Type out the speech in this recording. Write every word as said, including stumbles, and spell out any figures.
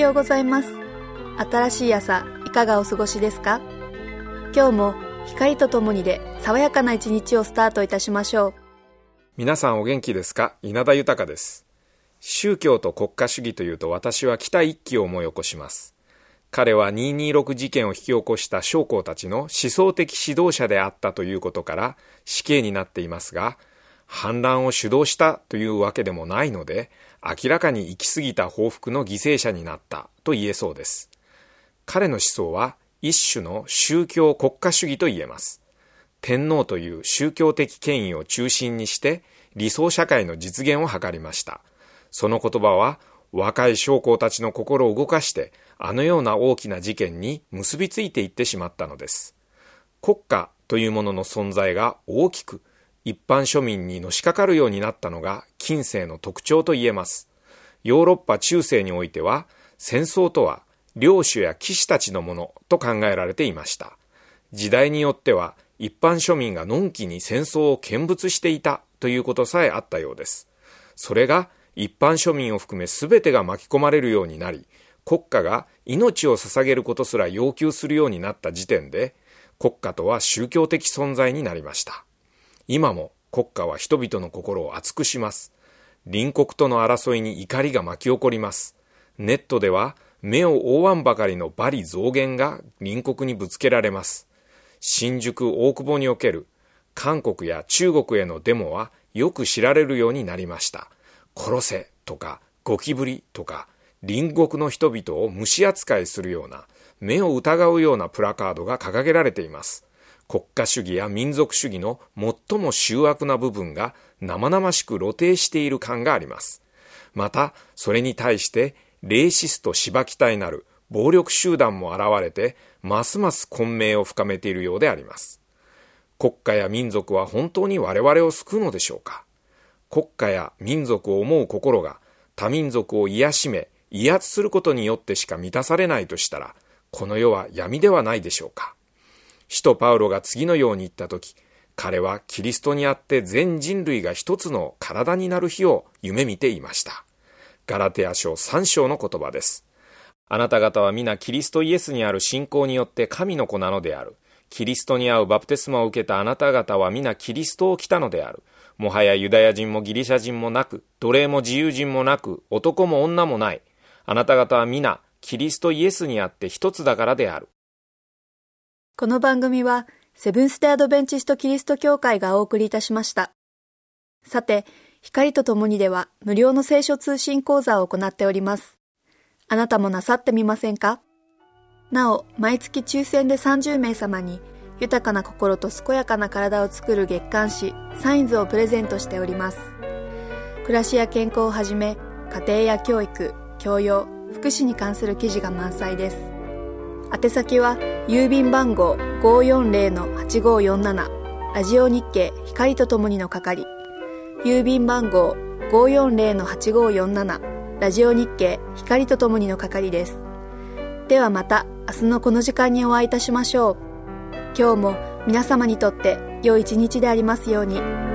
ようございます。新しい朝、いかがお過ごしですか？今日も光とともにで爽やかな一日をスタートいたしましょう。 皆さんお元気ですか？稲田豊です。宗教と国家主義というと私は北一揆を思い起こします。彼はにーにーろく事件を引き起こした将校たちの思想的指導者であったということから死刑になっていますが、反乱を主導したというわけでもないので、明らかに行き過ぎた報復の犠牲者になったと言えそうです。彼の思想は一種の宗教国家主義と言えます。天皇という宗教的権威を中心にして理想社会の実現を図りました。その言葉は若い将校たちの心を動かしてあのような大きな事件に結びついていってしまったのです。国家というものの存在が大きく一般庶民にのしかかるようになったのが近世の特徴と言えます。ヨーロッパ中世においては戦争とは領主や騎士たちのものと考えられていました。時代によっては一般庶民がのんきに戦争を見物していたということさえあったようです。それが一般庶民を含め全てが巻き込まれるようになり、国家が命を捧げることすら要求するようになった時点で、国家とは宗教的存在になりました。今も国家は人々の心を熱くします。隣国との争いに怒りが巻き起こります。ネットでは目を覆わんばかりの罵詈雑言が隣国にぶつけられます。新宿大久保における韓国や中国へのデモはよく知られるようになりました。殺せとかゴキブリとか隣国の人々を虫扱いするような目を疑うようなプラカードが掲げられています。国家主義や民族主義の最も醜悪な部分が生々しく露呈している感があります。またそれに対してレイシストしばき隊なる暴力集団も現れてますます混迷を深めているようであります。国家や民族は本当に我々を救うのでしょうか？国家や民族を思う心が他民族を癒しめ威圧することによってしか満たされないとしたら、この世は闇ではないでしょうか？使徒パウロが次のように言ったとき、彼はキリストにあって全人類が一つの体になる日を夢見ていました。ガラテヤ書さん章の言葉です。あなた方は皆キリストイエスにある信仰によって神の子なのである。キリストにあうバプテスマを受けたあなた方は皆キリストを着たのである。もはやユダヤ人もギリシャ人もなく、奴隷も自由人もなく、男も女もない。あなた方は皆キリストイエスにあって一つだからである。 この番組はセブンステアドベンチストキリスト教会がお送りいたしました。さて、光とともにでは無料の聖書通信講座を行っております。あなたもなさってみませんか？なお、毎月抽選でさんじゅうめい様に豊かな心と健やかな体を作る月刊誌サインズをプレゼントしております。暮らしや健康をはじめ、家庭や教育、教養、福祉に関する記事が満載です。宛先は郵便番号 ごーよんぜろのはちごーよんなな ラジオ日経光とともにの係、郵便番号 ごーよんぜろのはちごーよんなな ラジオ日経光とともにの係です。ではまた明日のこの時間にお会いいたしましょう。今日も皆様にとって良い一日でありますように。